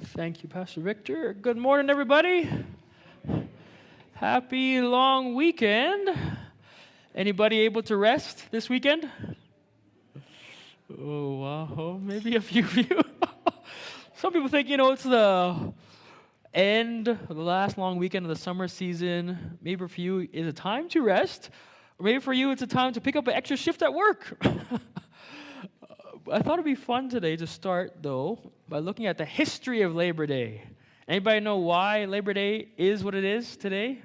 Thank you, Pastor Victor. Good morning, everybody. Happy long weekend. Anybody able to rest this weekend? Oh, wow. Maybe a few of you. Some people think, it's the end, the last long weekend of the summer season. Maybe for you, it's a time to rest. Or maybe for you, it's a time to pick up an extra shift at work. I thought it'd be fun today to start, though, by looking at the history of Labor Day. Anybody know why Labor Day is what it is today?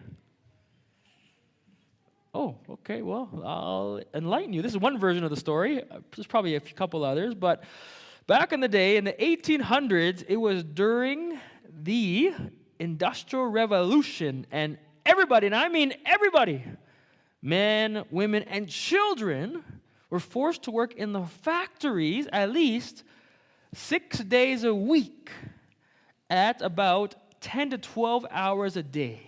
Oh, okay, well, I'll enlighten you. This is one version of the story. There's probably a couple others, but back in the day, in the 1800s, it was during the Industrial Revolution, and everybody, and I mean everybody, men, women, and children, were forced to work in the factories at least 6 days a week at about 10 to 12 hours a day.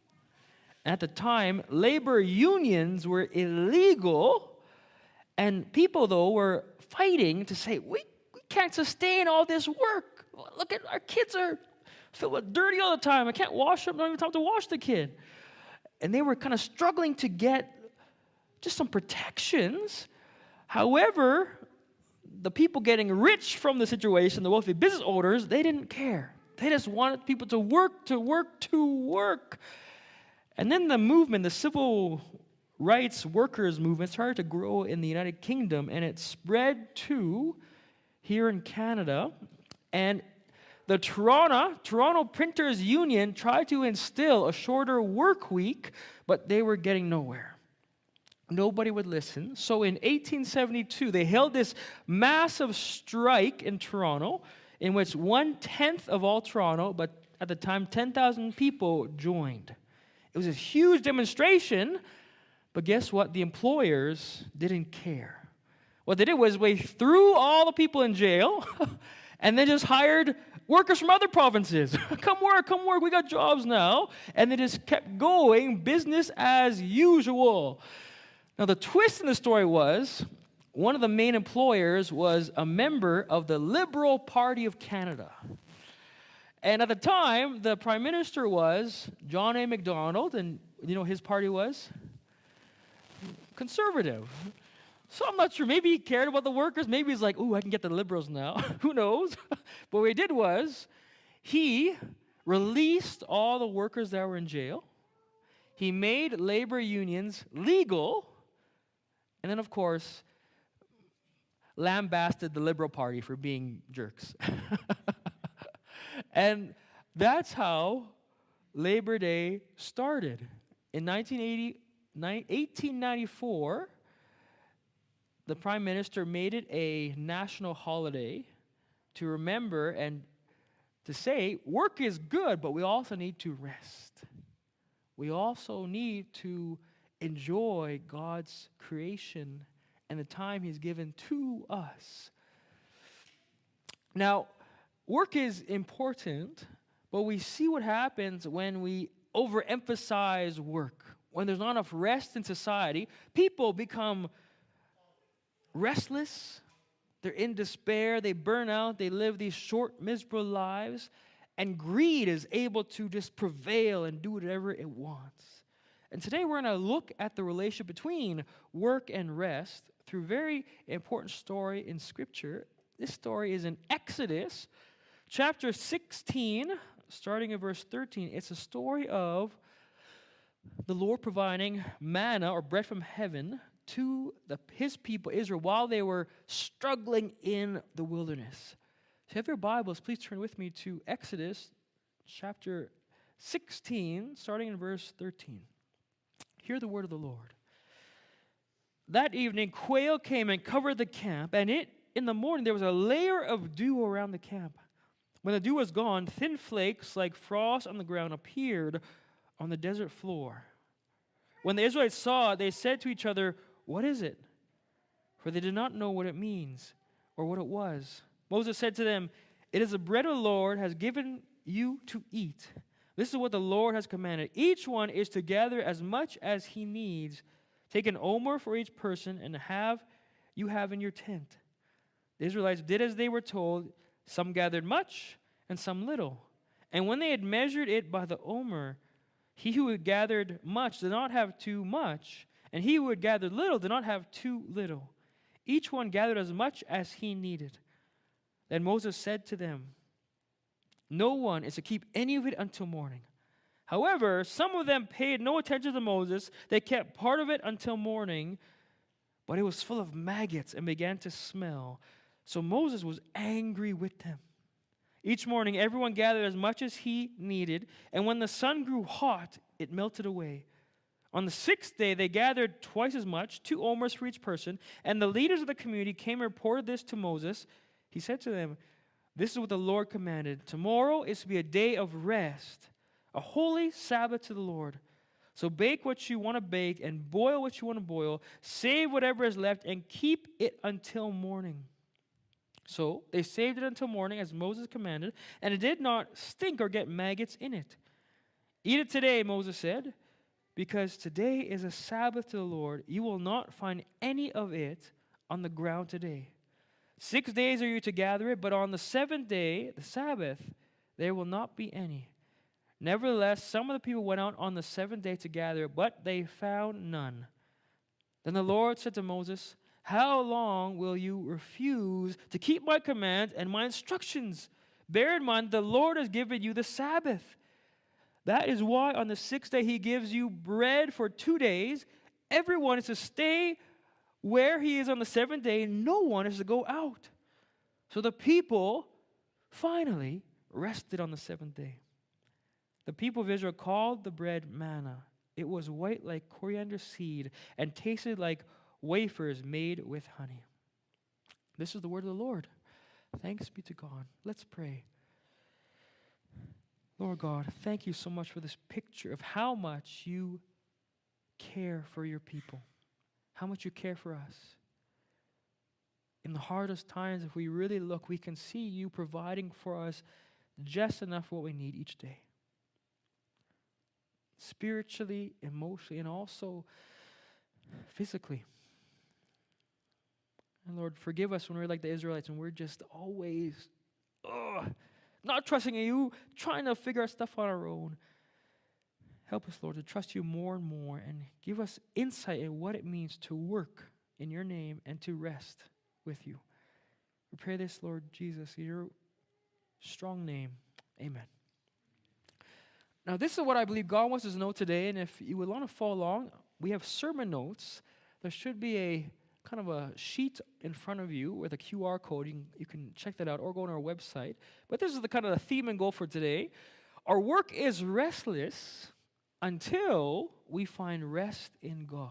At the time, labor unions were illegal, and people, though, were fighting to say, we can't sustain all this work. Look at our kids are filled with dirty all the time. I can't wash them. I don't even have to wash the kid. And they were kind of struggling to get just some protections. However, the people getting rich from the situation, the wealthy business owners, they didn't care. They just wanted people to work, to work, to work. And then the movement, the civil rights workers movement, started to grow in the United Kingdom, and it spread to here in Canada. And the Toronto Printers Union tried to instill a shorter work week, but they were getting nowhere. Nobody would listen. So in 1872, they held this massive strike in Toronto, in which 1/10 of all Toronto, but at the time 10,000 people joined. It was a huge demonstration, but guess what? The employers didn't care. What they did was they threw all the people in jail and then just hired workers from other provinces. Come work, we got jobs now. And they just kept going, business as usual. Now, the twist in the story was one of the main employers was a member of the Liberal Party of Canada. And at the time, the Prime Minister was John A. Macdonald, and you know his party was? Conservative. So I'm not sure, maybe he cared about the workers, maybe he's like, ooh, I can get the Liberals now. Who knows? But what he did was, he released all the workers that were in jail. He made labor unions legal. And then, of course, lambasted the Liberal Party for being jerks. And that's how Labor Day started. In 1894, the Prime Minister made it a national holiday to remember and to say, work is good, but we also need to rest. We also need to enjoy God's creation and the time He's given to us. Now, work is important, but we see what happens when we overemphasize work. When there's not enough rest in society, people become restless, they're in despair, they burn out, they live these short, miserable lives, and greed is able to just prevail and do whatever it wants. And today we're going to look at the relationship between work and rest through a very important story in Scripture. This story is in Exodus chapter 16, starting in verse 13. It's a story of the Lord providing manna or bread from heaven to His people Israel while they were struggling in the wilderness. If you have your Bibles, please turn with me to Exodus chapter 16, starting in verse 13. Hear the word of the Lord. That evening, quail came and covered the camp, and in the morning there was a layer of dew around the camp. When the dew was gone, thin flakes like frost on the ground appeared on the desert floor. When the Israelites saw it, they said to each other, "What is it?" For they did not know what it means or what it was. Moses said to them, "It is the bread the Lord has given you to eat. This is what the Lord has commanded. Each one is to gather as much as he needs. Take an omer for each person and you have in your tent." The Israelites did as they were told. Some gathered much, and some little. And when they had measured it by the omer, he who had gathered much did not have too much, and he who had gathered little did not have too little. Each one gathered as much as he needed. Then Moses said to them, no one is to keep any of it until morning. However, some of them paid no attention to Moses. They kept part of it until morning, but it was full of maggots and began to smell. So Moses was angry with them. Each morning, everyone gathered as much as he needed, and when the sun grew hot, it melted away. On the sixth day, they gathered twice as much, 2 omers for each person, and the leaders of the community came and reported this to Moses. He said to them, this is what the Lord commanded. Tomorrow is to be a day of rest, a holy Sabbath to the Lord. So bake what you want to bake and boil what you want to boil. Save whatever is left and keep it until morning. So they saved it until morning as Moses commanded, and it did not stink or get maggots in it. Eat it today, Moses said, because today is a Sabbath to the Lord. You will not find any of it on the ground today. 6 days are you to gather it, but on the 7th day, the Sabbath, there will not be any. Nevertheless, some of the people went out on the 7th day to gather it, but they found none. Then the Lord said to Moses, how long will you refuse to keep my commands and my instructions? Bear in mind, the Lord has given you the Sabbath. That is why on the 6th day he gives you bread for 2 days. Everyone is to stay where he is on the 7th day, and no one is to go out. So the people finally rested on the 7th day. The people of Israel called the bread manna. It was white like coriander seed and tasted like wafers made with honey. This is the word of the Lord. Thanks be to God. Let's pray. Lord God, thank you so much for this picture of how much you care for your people, how much you care for us. In the hardest times, if we really look, we can see you providing for us just enough what we need each day. Spiritually, emotionally, and also physically. And Lord, forgive us when we're like the Israelites and we're just always not trusting in you, trying to figure out stuff on our own. Help us, Lord, to trust you more and more and give us insight in what it means to work in your name and to rest with you. We pray this, Lord Jesus, in your strong name. Amen. Now, this is what I believe God wants us to know today, and if you would want to follow along, we have sermon notes. There should be a kind of a sheet in front of you with a QR code. You can check that out or go on our website. But this is the kind of the theme and goal for today. Our work is restless until we find rest in God.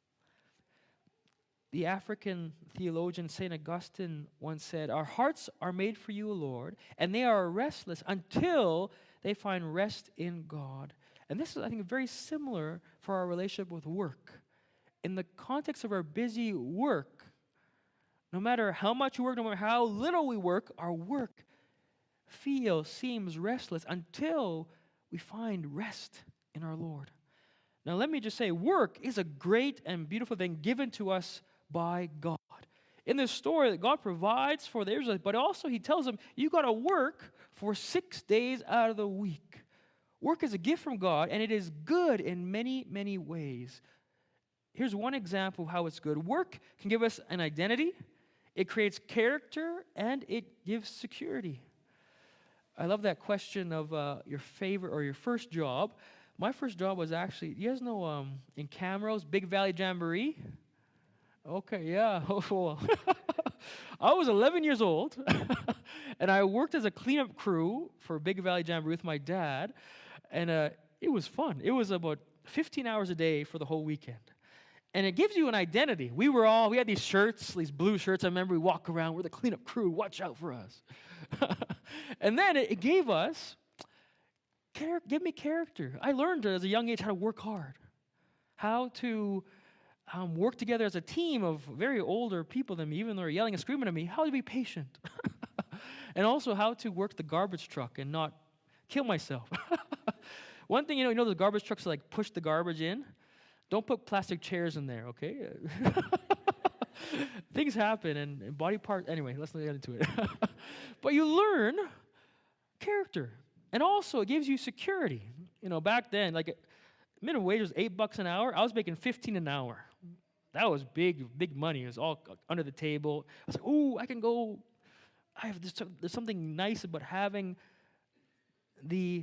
The African theologian St. Augustine once said, our hearts are made for you, O Lord, and they are restless until they find rest in God. And this is, I think, very similar for our relationship with work. In the context of our busy work, no matter how much we work, no matter how little we work, our work seems restless until we find rest in our Lord. Now, let me just say, work is a great and beautiful thing given to us by God. In this story, that God provides for the Israelites, but also he tells them, you got to work for 6 days out of the week. Work is a gift from God, and it is good in many, many ways. Here's one example of how it's good. Work can give us an identity, it creates character, and it gives security. I love that question of your favorite or your first job. My first job was actually, you guys know in Camrose, Big Valley Jamboree? Okay, yeah. I was 11 years old, and I worked as a cleanup crew for Big Valley Jamboree with my dad, and it was fun. It was about 15 hours a day for the whole weekend. And it gives you an identity. We had these shirts, these blue shirts. I remember we walk around, we're the cleanup crew, watch out for us. And then it gave me character. I learned as a young age how to work hard, how to work together as a team of very older people than me, even though they're yelling and screaming at me, how to be patient. And also how to work the garbage truck and not kill myself. One thing, you know the garbage trucks like push the garbage in? Don't put plastic chairs in there, okay? Things happen and body parts. Anyway, let's not get into it. But you learn character. And also, it gives you security. Back then, like minimum wage was $8 an hour. I was making 15 an hour. That was big money. It was all under the table. I was like, ooh, I can go. There's something nice about having the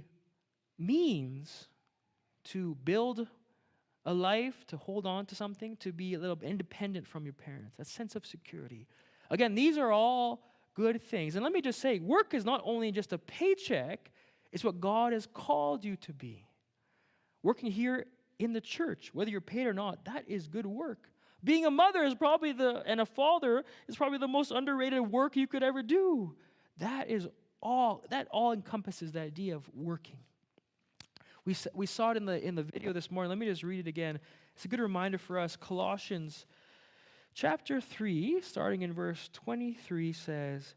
means to build a life, to hold on to something, to be a little independent from your parents. That sense of security. Again, these are all good things. And let me just say, work is not only just a paycheck, it's what God has called you to be. Working here in the church, whether you're paid or not, that is good work. Being a mother is and a father is probably the most underrated work you could ever do. That all encompasses the idea of working. We saw it in the video this morning. Let me just read it again. It's a good reminder for us. Colossians chapter 3, starting in verse 23, says,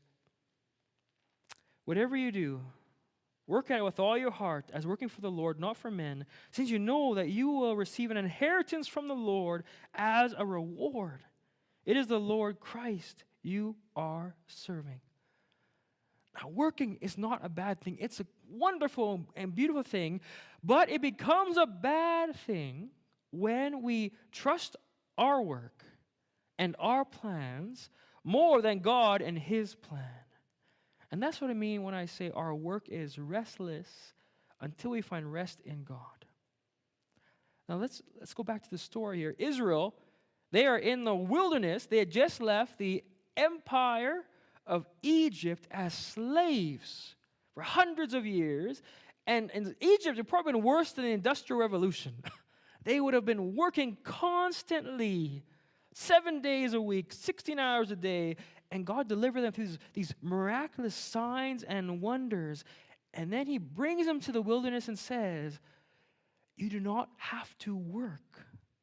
"Whatever you do, work at it with all your heart, as working for the Lord, not for men, since you know that you will receive an inheritance from the Lord as a reward. It is the Lord Christ you are serving." Now, working is not a bad thing. It's a wonderful and beautiful thing, but it becomes a bad thing when we trust our work and our plans more than God and His plan. And that's what I mean when I say our work is restless until we find rest in God. Now let's go back to the story here. Israel, they are in the wilderness. They had just left the empire of Egypt as slaves for hundreds of years. And in Egypt, it probably been worse than the Industrial Revolution. They would have been working constantly, 7 days a week, 16 hours a day, and God delivered them through these miraculous signs and wonders. And then He brings them to the wilderness and says, you do not have to work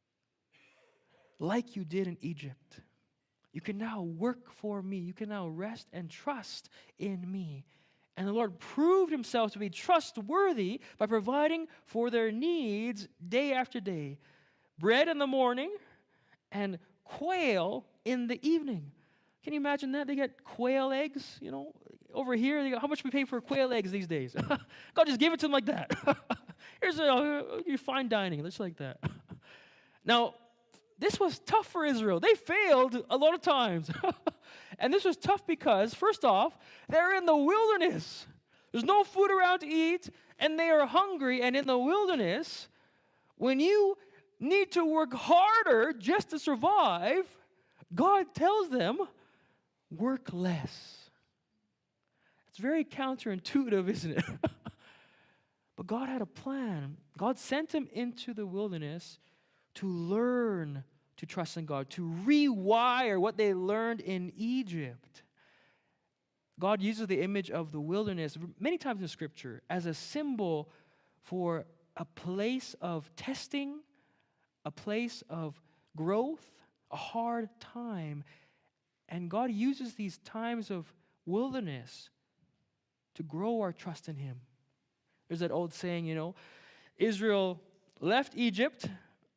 like you did in Egypt. You can now work for me. You can now rest and trust in me. And the Lord proved Himself to be trustworthy by providing for their needs day after day. Bread in the morning and quail in the evening. Can you imagine that? They get quail eggs, over here. How much we pay for quail eggs these days? God just gave it to them like that. Here's you fine dining, just like that. Now, this was tough for Israel. They failed a lot of times. And this was tough because, first off, they're in the wilderness. There's no food around to eat, and they are hungry. And in the wilderness, when you need to work harder just to survive, God tells them, work less. It's very counterintuitive, isn't it? But God had a plan. God sent them into the wilderness to learn to trust in God, to rewire what they learned in Egypt. God uses the image of the wilderness many times in Scripture as a symbol for a place of testing, a place of growth, a hard time. And God uses these times of wilderness to grow our trust in Him. There's that old saying, Israel left Egypt.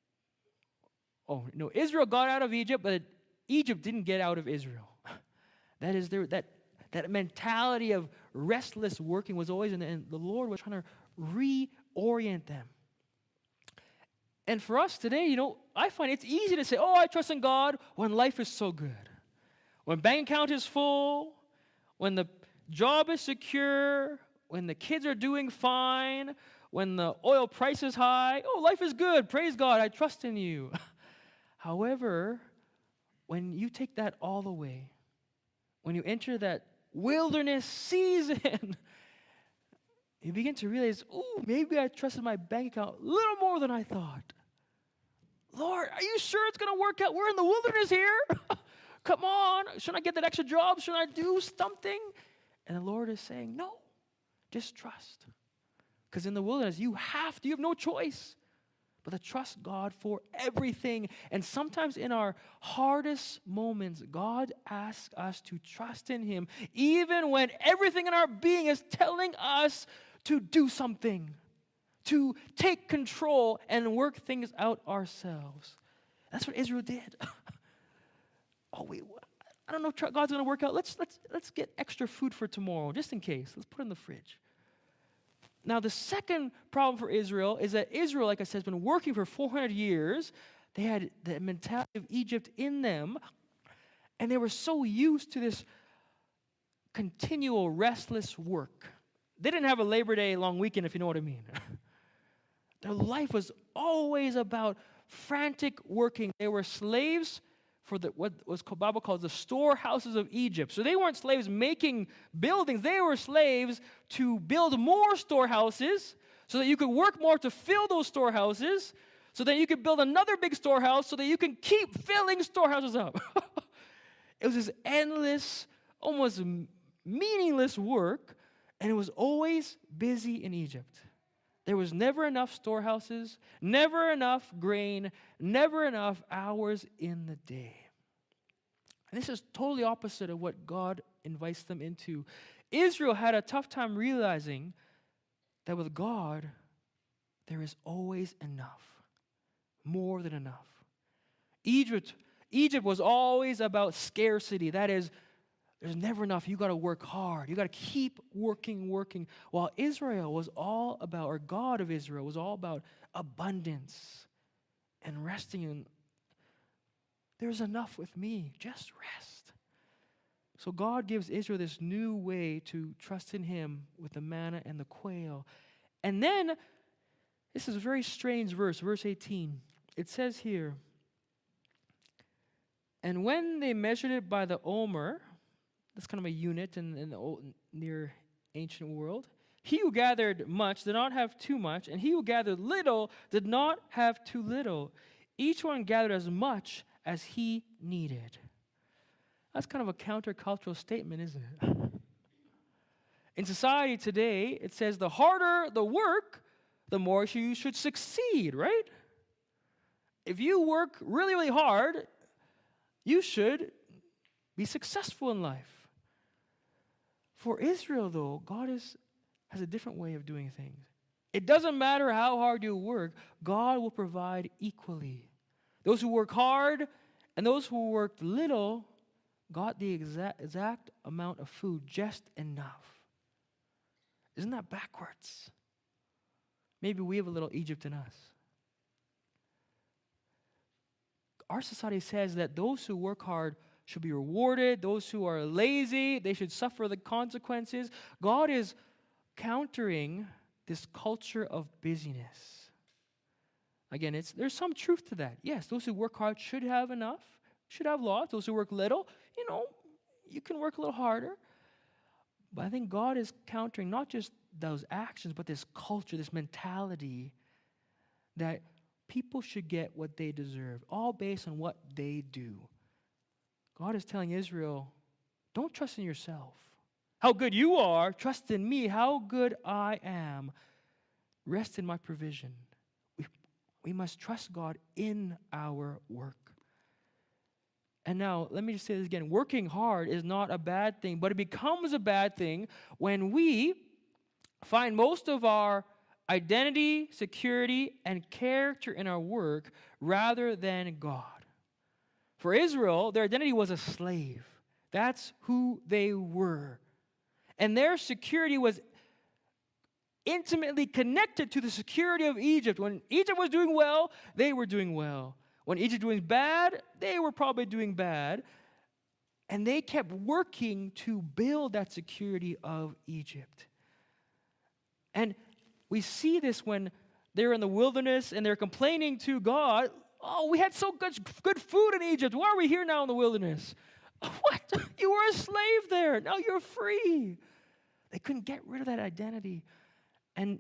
Israel got out of Egypt, but Egypt didn't get out of Israel. That is that mentality of restless working was always in, and the Lord was trying to reorient them. And for us today, I find it's easy to say, I trust in God when life is so good. When bank account is full, when the job is secure, when the kids are doing fine, when the oil price is high, life is good, praise God, I trust in you. However, when you take that all away, when you enter that wilderness season, you begin to realize, maybe I trusted my bank account a little more than I thought. Lord, are you sure it's going to work out? We're in the wilderness here. Come on. Shouldn't I get that extra job? Shouldn't I do something? And the Lord is saying, no, just trust. Because in the wilderness, you have no choice but to trust God for everything. And sometimes in our hardest moments, God asks us to trust in Him, even when everything in our being is telling us to do something, to take control and work things out ourselves. That's what Israel did. I don't know if God's going to work out. Let's get extra food for tomorrow, just in case. Let's put it in the fridge. Now, the second problem for Israel is that Israel, like I said, has been working for 400 years. They had the mentality of Egypt in them, and they were so used to this continual restless work. They didn't have a Labor Day long weekend, if you know what I mean. Their life was always about frantic working. They were slaves for what was the Bible calls the storehouses of Egypt. So they weren't slaves making buildings. They were slaves to build more storehouses so that you could work more to fill those storehouses, so that you could build another big storehouse so that you can keep filling storehouses up. It was this endless, almost meaningless work, and it was always busy in Egypt. There was never enough storehouses, never enough grain, never enough hours in the day. And this is totally opposite of what God invites them into. Israel had a tough time realizing that with God, there is always enough, more than enough. Egypt was always about scarcity. That is, there's never enough. You got to work hard. You got to keep working. While Israel was all about, or God of Israel was all about abundance and resting in, there's enough with me. Just rest. So God gives Israel this new way to trust in Him with the manna and the quail. And then, this is a very strange verse, verse 18. It says here, and when they measured it by the omer, that's kind of a unit in the old, near ancient world. He who gathered much did not have too much, and he who gathered little did not have too little. Each one gathered as much as he needed. That's kind of a countercultural statement, isn't it? In society today, it says the harder the work, the more you should succeed, right? If you work really, really hard, you should be successful in life. For Israel, though, God has a different way of doing things. It doesn't matter how hard you work, God will provide equally. Those who work hard and those who worked little got the exact amount of food, just enough. Isn't that backwards? Maybe we have a little Egypt in us. Our society says that those who work hard should be rewarded. Those who are lazy, they should suffer the consequences. God is countering this culture of busyness. Again, there's some truth to that. Yes, those who work hard should have enough, should have lots. Those who work little, you can work a little harder. But I think God is countering not just those actions, but this culture, this mentality that people should get what they deserve, all based on what they do. God is telling Israel, don't trust in yourself. How good you are, trust in me. How good I am, rest in my provision. We must trust God in our work. And now, let me just say this again. Working hard is not a bad thing, but it becomes a bad thing when we find most of our identity, security, and character in our work rather than God. For Israel, their identity was a slave. That's who they were. And their security was intimately connected to the security of Egypt. When Egypt was doing well, they were doing well. When Egypt was doing bad, they were probably doing bad. And they kept working to build that security of Egypt. And we see this when they're in the wilderness and they're complaining to God, oh, we had so good food in Egypt. Why are we here now in the wilderness? What? You were a slave there. Now you're free. They couldn't get rid of that identity. And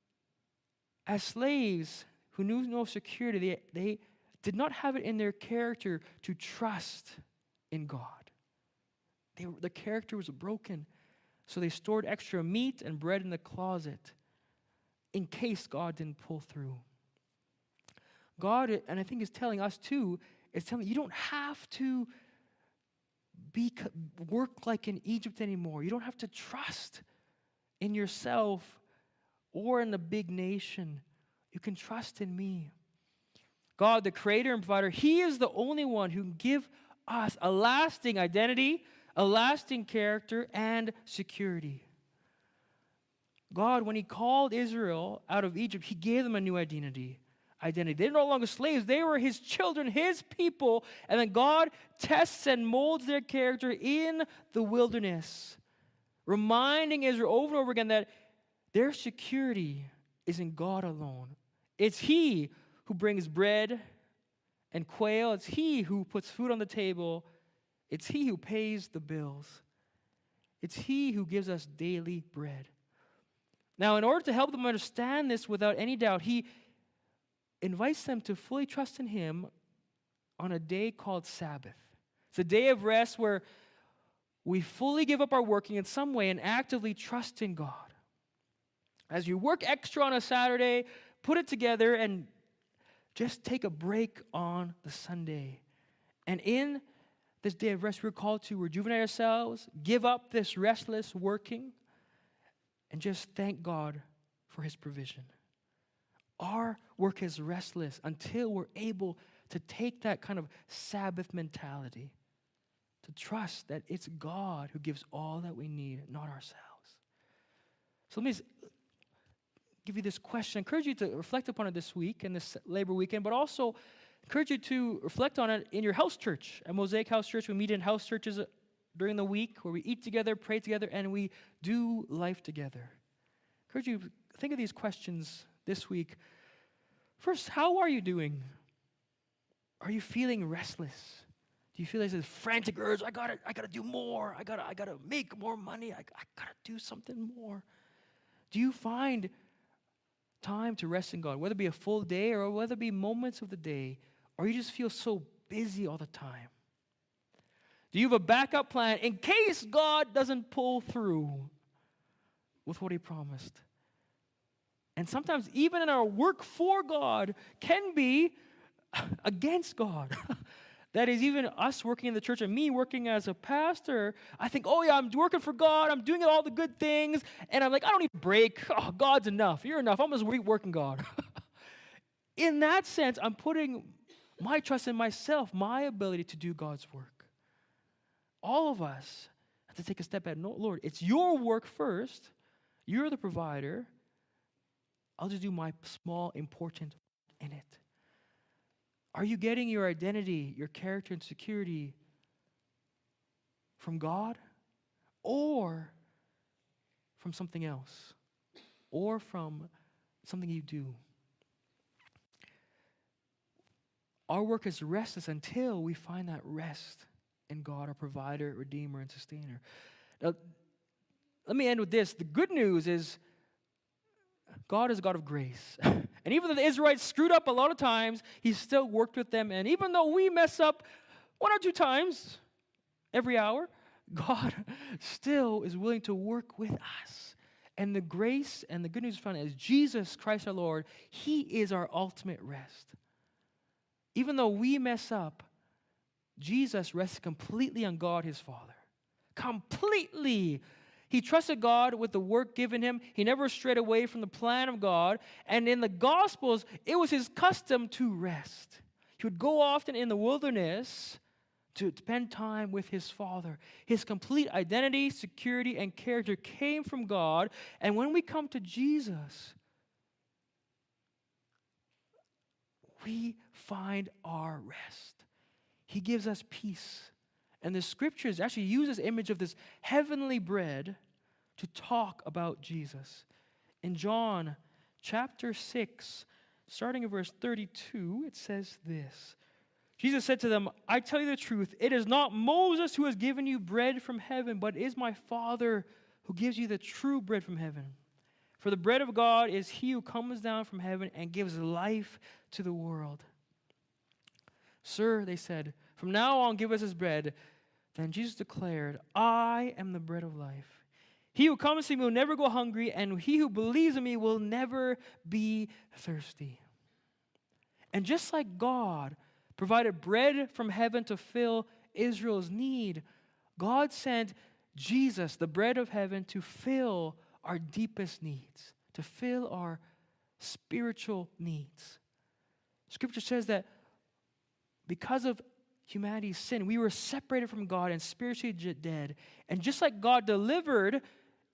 as slaves who knew no security, they did not have it in their character to trust in God. The character was broken. So they stored extra meat and bread in the closet in case God didn't pull through. God, and I think is telling us too, is telling you don't have to work like in Egypt anymore. You don't have to trust in yourself or in the big nation. You can trust in me. God, the creator and provider, He is the only one who can give us a lasting identity, a lasting character, and security. God, when he called Israel out of Egypt, he gave them a new identity. They're no longer slaves. They were his children, his people. And then God tests and molds their character in the wilderness, reminding Israel over and over again that their security is in God alone. It's he who brings bread and quail. It's he who puts food on the table. It's he who pays the bills. It's he who gives us daily bread. Now, in order to help them understand this without any doubt, he invites them to fully trust in him on a day called Sabbath. It's a day of rest where we fully give up our working in some way and actively trust in God. As you work extra on a Saturday, put it together and just take a break on the Sunday. And in this day of rest, we're called to rejuvenate ourselves, give up this restless working, and just thank God for his provision. Our work is restless until we're able to take that kind of Sabbath mentality, to trust that it's God who gives all that we need, not ourselves. So let me give you this question. I encourage you to reflect upon it this week and this Labor weekend, but also encourage you to reflect on it in your house church. At Mosaic House Church, we meet in house churches during the week where we eat together, pray together, and we do life together. I encourage you to think of these questions this week. First, how are you doing? Are you feeling restless? Do you feel like this frantic urge? I gotta do more. I gotta make more money. I gotta do something more. Do you find time to rest in God, whether it be a full day or whether it be moments of the day, or you just feel so busy all the time? Do you have a backup plan in case God doesn't pull through with what he promised? And sometimes even in our work for God can be against God. That is, even us working in the church and me working as a pastor, I think, oh yeah, I'm working for God, I'm doing all the good things, and I'm like, I don't need a break. Oh, God's enough. You're enough. I'm just working God. In that sense, I'm putting my trust in myself, my ability to do God's work. All of us have to take a step back. No, Lord, it's your work first. You're the provider. I'll just do my small, important in it. Are you getting your identity, your character, and security from God or from something else or from something you do? Our work is restless until we find that rest in God, our provider, redeemer, and sustainer. Now, let me end with this. The good news is God is a God of grace. And even though the Israelites screwed up a lot of times, he still worked with them. And even though we mess up 1 or 2 times every hour, God still is willing to work with us. And the grace and the good news found is Jesus Christ our Lord. He is our ultimate rest. Even though we mess up, Jesus rests completely on God his Father. Completely. He trusted God with the work given him. He never strayed away from the plan of God. And in the Gospels, it was his custom to rest. He would go often in the wilderness to spend time with his Father. His complete identity, security, and character came from God. And when we come to Jesus, we find our rest. He gives us peace. And the scriptures actually use this image of this heavenly bread to talk about Jesus. In John chapter 6, starting in verse 32, it says this. Jesus said to them, I tell you the truth, it is not Moses who has given you bread from heaven, but it is my Father who gives you the true bread from heaven. For the bread of God is he who comes down from heaven and gives life to the world. Sir, they said, from now on give us this bread. Then Jesus declared, I am the bread of life. He who comes to me will never go hungry, and he who believes in me will never be thirsty. And just like God provided bread from heaven to fill Israel's need, God sent Jesus, the bread of heaven, to fill our deepest needs, to fill our spiritual needs. Scripture says that because of humanity's sin, we were separated from God and spiritually dead. And just like God delivered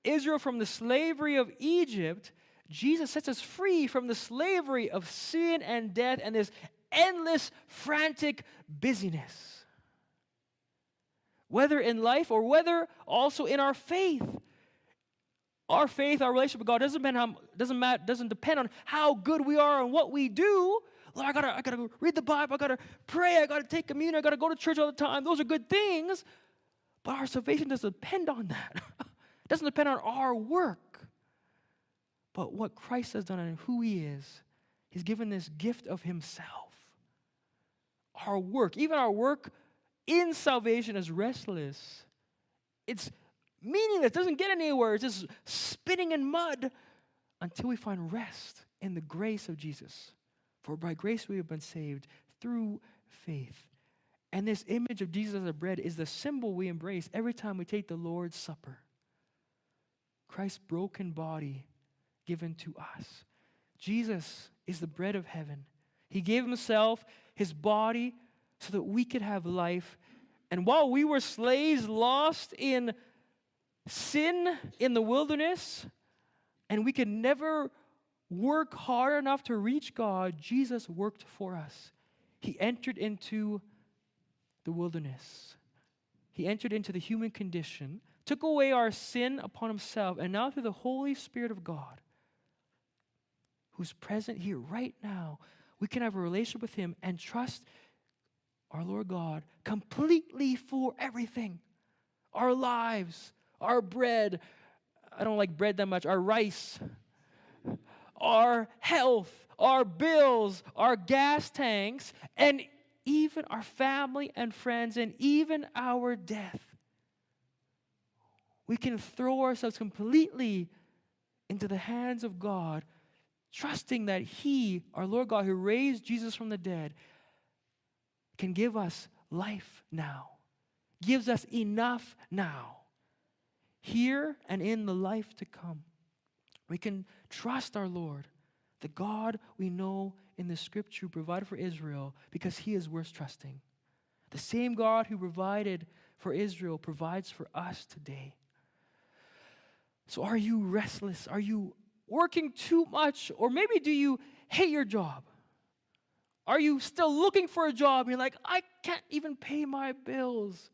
Israel from the slavery of Egypt, Jesus sets us free from the slavery of sin and death and this endless, frantic busyness. Whether in life or whether also in our faith. Our faith, our relationship with God doesn't depend on how good we are and what we do. Lord, I gotta read the Bible, I gotta pray, I gotta take communion, I gotta go to church all the time. Those are good things. But our salvation doesn't depend on that. It doesn't depend on our work. But what Christ has done and who He is, He's given this gift of Himself. Our work, even our work in salvation is restless. It's meaningless, doesn't get anywhere. It's just spinning in mud until we find rest in the grace of Jesus. For by grace we have been saved through faith. And this image of Jesus as a bread is the symbol we embrace every time we take the Lord's Supper. Christ's broken body given to us. Jesus is the bread of heaven. He gave Himself, His body, so that we could have life. And while we were slaves, lost in sin in the wilderness, and we could never work hard enough to reach God, Jesus worked for us. He entered into the wilderness. He entered into the human condition, took away our sin upon Himself, and now through the Holy Spirit of God, who's present here right now, we can have a relationship with Him and trust our Lord God completely for everything. Our lives, our bread, I don't like bread that much, our rice, our health, our bills, our gas tanks, and even our family and friends, and even our death. We can throw ourselves completely into the hands of God, trusting that He, our Lord God, who raised Jesus from the dead, can give us life now, gives us enough now, here and in the life to come. We can trust our Lord, the God we know in the Scripture provided for Israel, because He is worth trusting. The same God who provided for Israel provides for us today. So are you restless? Are you working too much? Or maybe do you hate your job? Are you still looking for a job? You're like, I can't even pay my bills.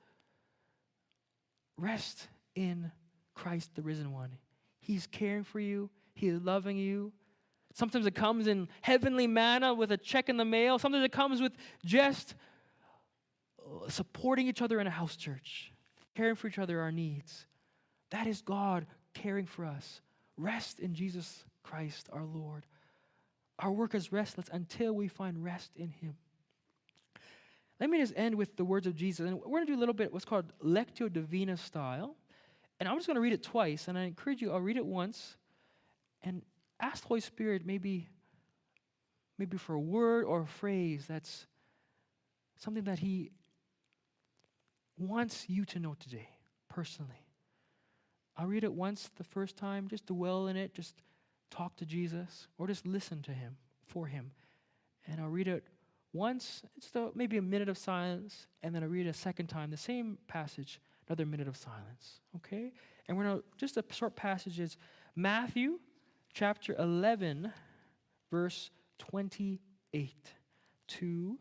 Rest in Christ, the risen one. He's caring for you. He is loving you. Sometimes it comes in heavenly manna with a check in the mail. Sometimes it comes with just supporting each other in a house church, caring for each other, our needs. That is God caring for us. Rest in Jesus Christ, our Lord. Our work is restless until we find rest in Him. Let me just end with the words of Jesus. And we're going to do a little bit what's called Lectio Divina style. And I'm just going to read it twice. And I encourage you, I'll read it once. And ask the Holy Spirit maybe for a word or a phrase that's something that He wants you to know today, personally. I'll read it once the first time, just dwell in it, just talk to Jesus, or just listen to Him, for Him. And I'll read it once, just maybe a minute of silence, and then I'll read it a second time, the same passage, another minute of silence, okay? And we're going to, just a short passage is Matthew chapter 11, verse 28 to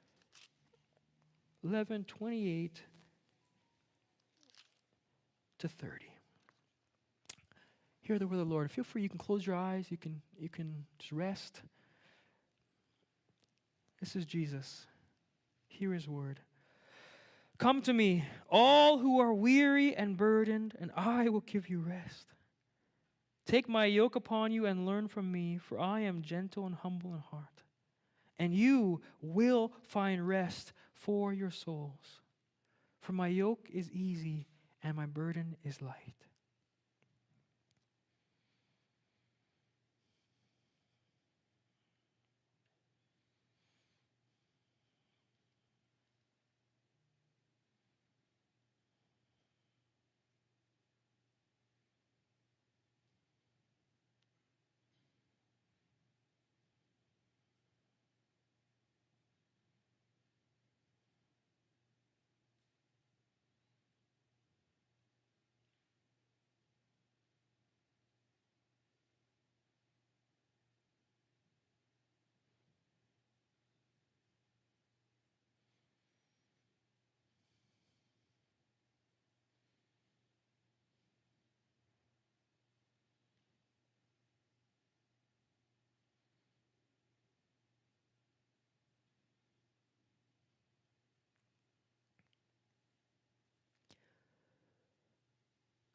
11:28 to 30. Hear the word of the Lord. Feel free, you can close your eyes, you can just rest. This is Jesus. Hear His word. Come to me, all who are weary and burdened, and I will give you rest. Take my yoke upon you and learn from me, for I am gentle and humble in heart, and you will find rest for your souls. For my yoke is easy and my burden is light.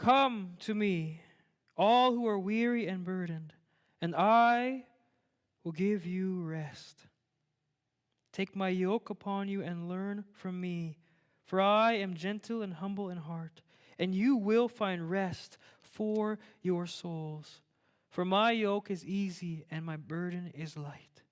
Come to me, all who are weary and burdened, and I will give you rest. Take my yoke upon you and learn from me, for I am gentle and humble in heart, and you will find rest for your souls. For my yoke is easy and my burden is light.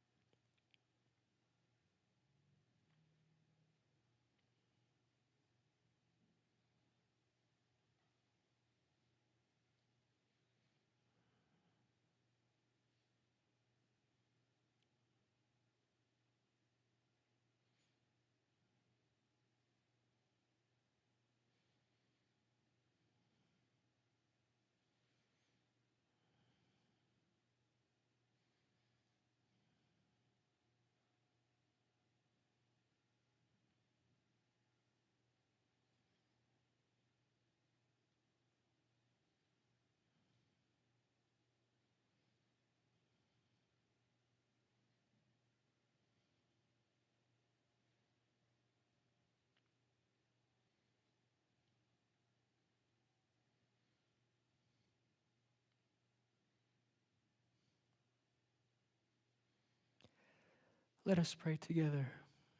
Let us pray together.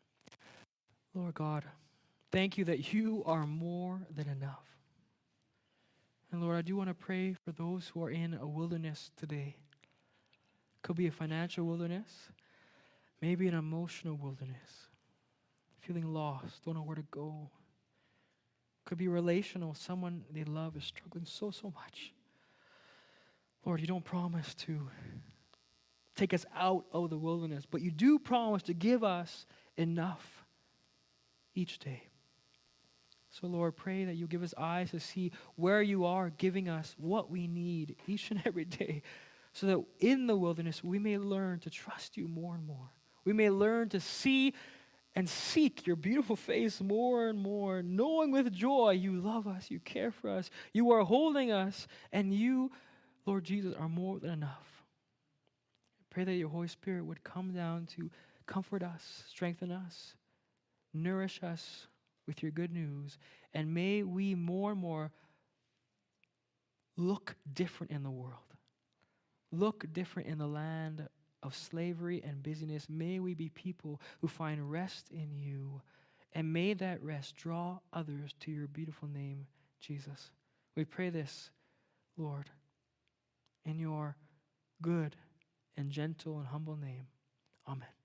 Lord God, thank you that you are more than enough. And Lord, I do want to pray for those who are in a wilderness today. Could be a financial wilderness, maybe an emotional wilderness, feeling lost, don't know where to go. Could be relational, someone they love is struggling so much. Lord, you don't promise to take us out of the wilderness, but you do promise to give us enough each day. So Lord, pray that you give us eyes to see where you are giving us what we need each and every day, so that in the wilderness we may learn to trust you more and more. We may learn to see and seek your beautiful face more and more, knowing with joy you love us, you care for us, you are holding us, and you, Lord Jesus, are more than enough. I pray that your Holy Spirit would come down to comfort us, strengthen us, nourish us with your good news, and may we more and more look different in the world, look different in the land of slavery and busyness. May we be people who find rest in you, and may that rest draw others to your beautiful name, Jesus. We pray this, Lord, in your good and gentle and humble name. Amen.